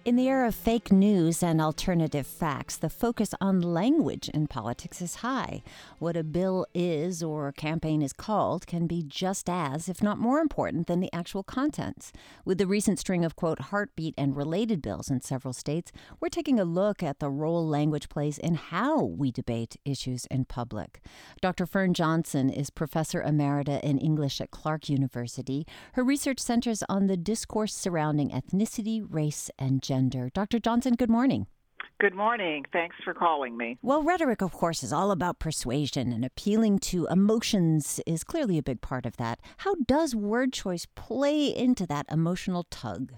In the era of fake news and alternative facts, the focus on language in politics is high. What a bill is or a campaign is called can be just as, if not more important than the actual contents. With the recent string of, quote, heartbeat and related bills in several states, we're taking a look at the role language plays in how we debate issues in public. Dr. Fern Johnson is professor emerita in English at Clark University. Her research centers on the discourse surrounding ethnicity, race, and gender. Dr. Johnson, good morning. Good morning. Thanks for calling me. Well, rhetoric, of course, is all about persuasion, and appealing to emotions is clearly a big part of that. How does word choice play into that emotional tug?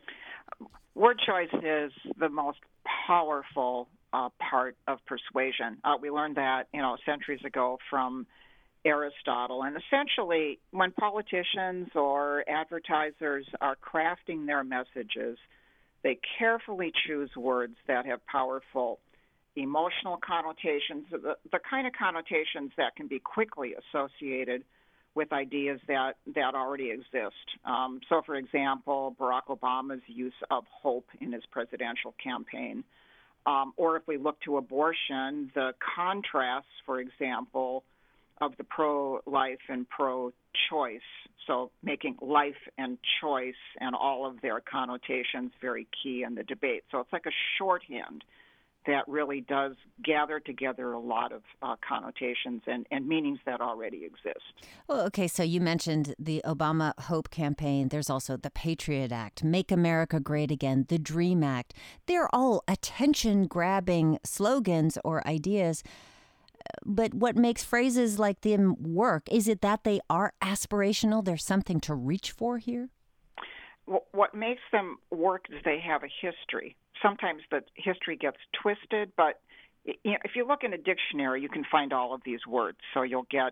Word choice is the most powerful part of persuasion. We learned that, centuries ago from Aristotle. And essentially, when politicians or advertisers are crafting their messages, they carefully choose words that have powerful emotional connotations, the kind of connotations that can be quickly associated with ideas that already exist. So, for example, Barack Obama's use of hope in his presidential campaign. Or if we look to abortion, the contrasts, for example, of the pro-life and pro-choice, so making life and choice and all of their connotations very key in the debate. So it's like a shorthand that really does gather together a lot of connotations and meanings that already exist. Well, okay, so you mentioned the Obama Hope campaign. There's also the Patriot Act, Make America Great Again, the DREAM Act. They're all attention-grabbing slogans or ideas. But what makes phrases like them work? Is it that they are aspirational? There's something to reach for here? What makes them work is they have a history. Sometimes the history gets twisted, but if you look in a dictionary, you can find all of these words. So you'll get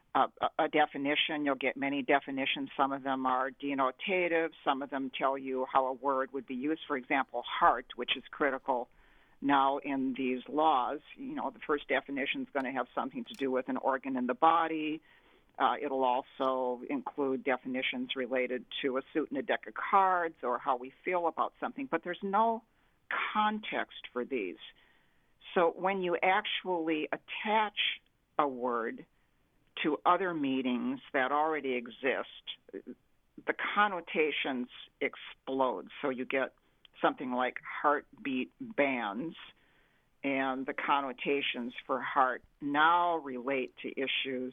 a definition. You'll get many definitions. Some of them are denotative. Some of them tell you how a word would be used. For example, heart, which is critical now in these laws. The first definition is going to have something to do with an organ in the body. It'll also include definitions related to a suit and a deck of cards or how we feel about something. But there's no context for these. So when you actually attach a word to other meanings that already exist, the connotations explode. So you get something like heartbeat bands, and the connotations for heart now relate to issues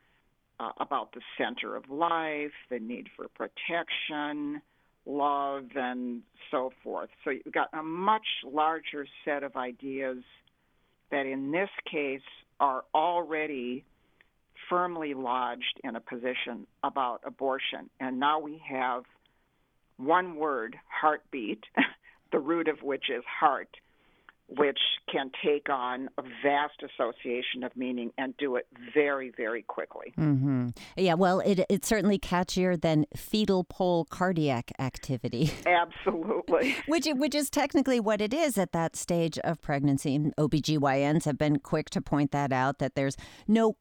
about the center of life, the need for protection, love, and so forth. So you've got a much larger set of ideas that in this case are already firmly lodged in a position about abortion. And now we have one word, heartbeat, the root of which is heart, which can take on a vast association of meaning and do it very, very quickly. Mm-hmm. Yeah, well, it's certainly catchier than fetal pole cardiac activity. Absolutely. which is technically what it is at that stage of pregnancy. And OBGYNs have been quick to point that out, that there's no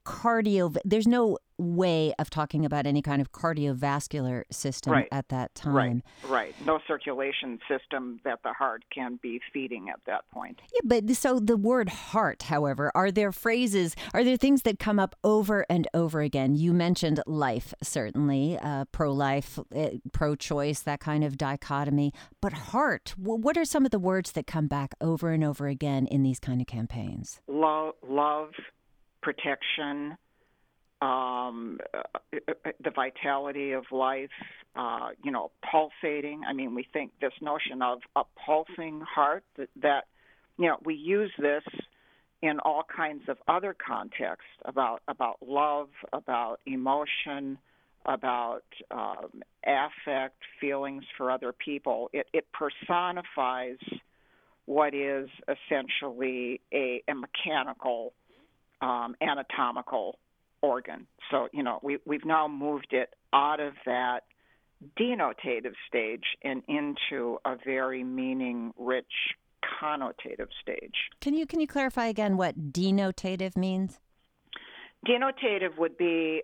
way of talking about any kind of cardiovascular system at that time. Right. No circulation system that the heart can be feeding at that point. Yeah, but so the word heart, however, are there things that come up over and over again? You mentioned life, certainly, pro-life, pro-choice, that kind of dichotomy. But heart, what are some of the words that come back over and over again in these kind of campaigns? Love, protection, the vitality of life, pulsating. I mean, we think this notion of a pulsing heart, that we use this in all kinds of other contexts about love, about emotion, about affect, feelings for other people. It personifies what is essentially a mechanical, anatomical organ. So, we've now moved it out of that denotative stage and into a very meaning-rich connotative stage. Can you clarify again what denotative means? Denotative would be,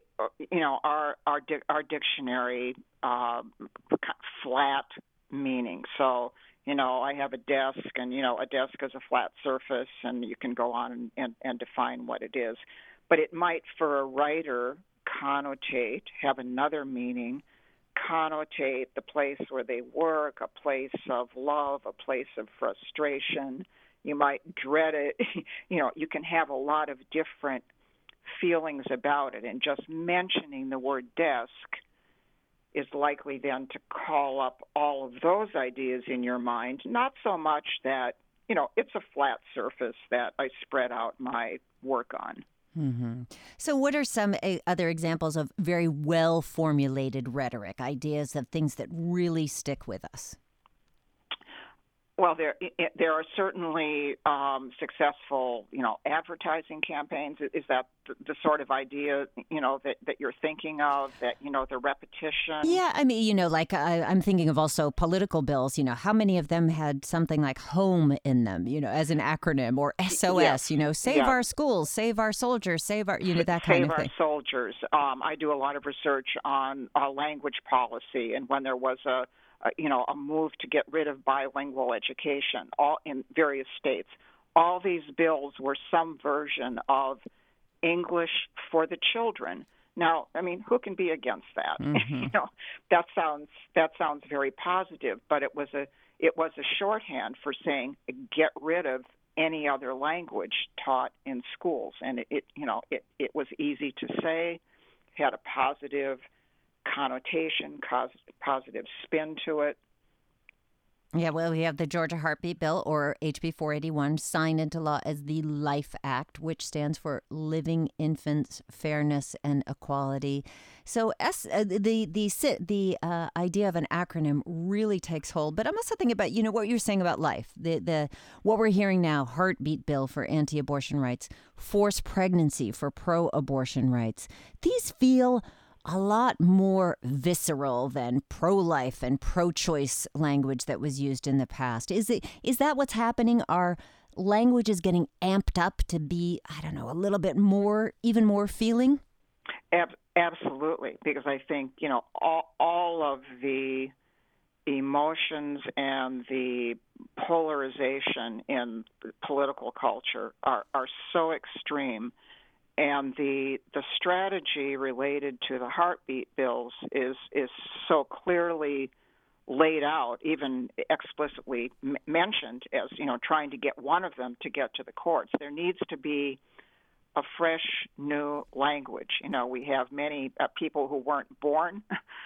our dictionary flat meaning. So I have a desk, and, a desk is a flat surface, and you can go on and define what it is. But it might, for a writer, have another meaning, connotate the place where they work, a place of love, a place of frustration. You might dread it. You can have a lot of different feelings about it, and just mentioning the word desk is likely then to call up all of those ideas in your mind, not so much that, it's a flat surface that I spread out my work on. Mm-hmm. So what are some other examples of very well-formulated rhetoric, ideas of things that really stick with us? Well, there are certainly successful, advertising campaigns. Is that the sort of idea, that you're thinking of? That the repetition. Yeah, I mean, like I'm thinking of also political bills. How many of them had something like "home" in them? As an acronym, or SOS. Yes. Save our schools, save our soldiers, save our, that kind of thing. Save our soldiers. I do a lot of research on language policy, and when there was a move to get rid of bilingual education, all in various states. All these bills were some version of English for the children. Now, I mean, who can be against that? Mm-hmm. That sounds very positive, but it was a shorthand for saying get rid of any other language taught in schools, and it was easy to say, had a positive connotation, positive spin to it. Yeah, well, we have the Georgia Heartbeat Bill, or HB 481, signed into law as the LIFE Act, which stands for Living Infants, Fairness, and Equality. So the idea of an acronym really takes hold. But I'm also thinking about, what you're saying about life. What we're hearing now, Heartbeat Bill for anti-abortion rights, forced pregnancy for pro-abortion rights. These feel a lot more visceral than pro-life and pro-choice language that was used in the past. Is that what's happening? Are languages getting amped up to be, a little bit more, even more feeling? Absolutely, because I think, all of the emotions and the polarization in political culture are so extreme. And the strategy related to the heartbeat bills is so clearly laid out, even explicitly mentioned as, trying to get one of them to get to the courts. There needs to be a fresh, new language. We have many people who weren't born,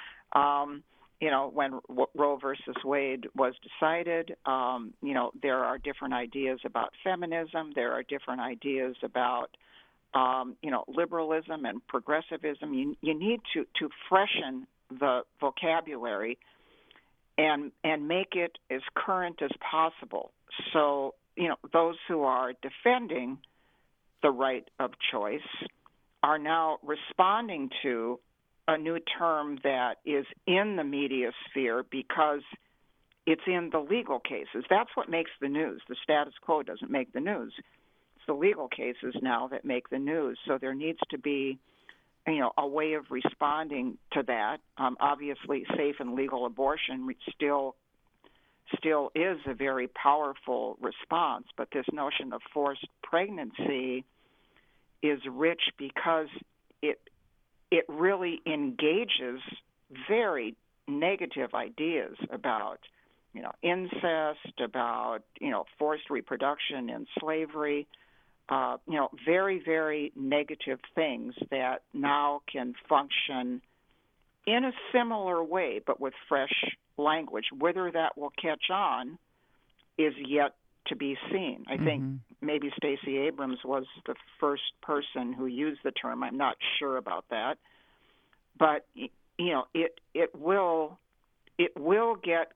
when Roe versus Wade was decided. There are different ideas about feminism. There are different ideas about liberalism and progressivism. You need to freshen the vocabulary and make it as current as possible. So, those who are defending the right of choice are now responding to a new term that is in the media sphere because it's in the legal cases. That's what makes the news. The status quo doesn't make the news. The legal cases now that make the news. So there needs to be, a way of responding to that. Obviously, safe and legal abortion still is a very powerful response, but this notion of forced pregnancy is rich because it really engages very negative ideas about, incest, about, forced reproduction and slavery. Very, very negative things that now can function in a similar way, but with fresh language. Whether that will catch on is yet to be seen. I think maybe Stacey Abrams was the first person who used the term. I'm not sure about that, but it will get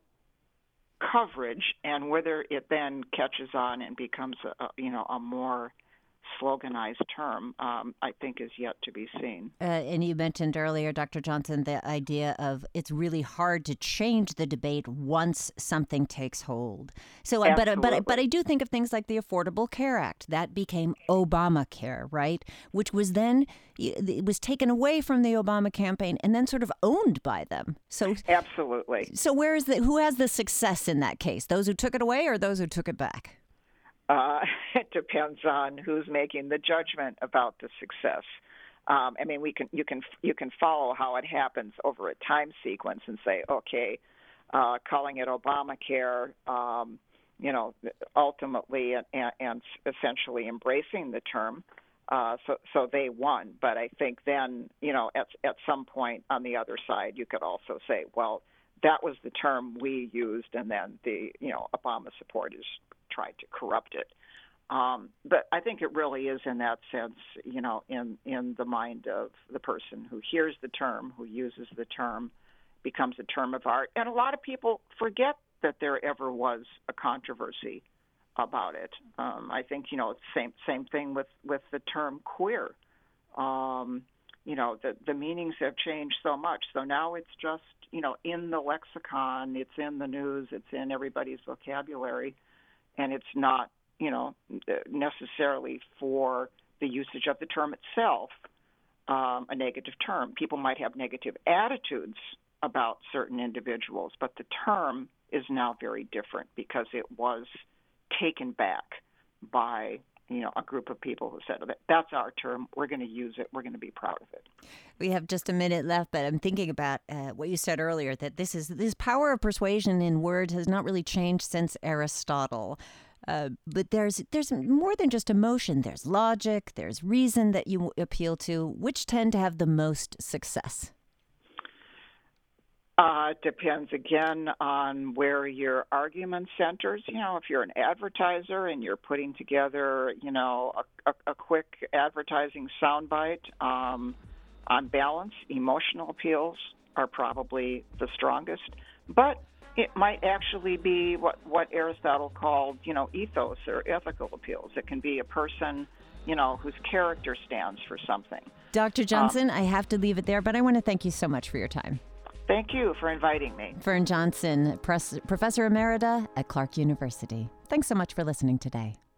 coverage, and whether it then catches on and becomes a more sloganized term, I think is yet to be seen. And you mentioned earlier, Dr. Johnson, the idea of it's really hard to change the debate once something takes hold. So, but I do think of things like the Affordable Care Act. That became Obamacare, right? Which was then, it was taken away from the Obama campaign and then sort of owned by them. So absolutely. So who has the success in that case? Those who took it away or those who took it back? It depends on who's making the judgment about the success. I mean, you can follow how it happens over a time sequence and say, okay, calling it Obamacare, ultimately and essentially embracing the term. So they won. But I think then, at some point on the other side, you could also say, well, that was the term we used, and then the Obama supporters tried to corrupt it. But I think it really is in that sense, in the mind of the person who hears the term, who uses the term, becomes a term of art. And a lot of people forget that there ever was a controversy about it. I think, same thing with the term queer. The meanings have changed so much. So now it's just, in the lexicon, it's in the news, it's in everybody's vocabulary, and it's not, necessarily for the usage of the term itself, a negative term. People might have negative attitudes about certain individuals, but the term is now very different because it was taken back by a group of people who said, that's our term, we're going to use it, we're going to be proud of it. We have just a minute left, but I'm thinking about what you said earlier, that this power of persuasion in words has not really changed since Aristotle. But there's more than just emotion. There's logic, there's reason that you appeal to. Which tend to have the most success? It depends, again, on where your argument centers. If you're an advertiser and you're putting together, a quick advertising soundbite, on balance, emotional appeals are probably the strongest. But it might actually be what Aristotle called, ethos or ethical appeals. It can be a person, whose character stands for something. Dr. Johnson, I have to leave it there, but I want to thank you so much for your time. Thank you for inviting me. Fern Johnson, Professor Emerita at Clark University. Thanks so much for listening today.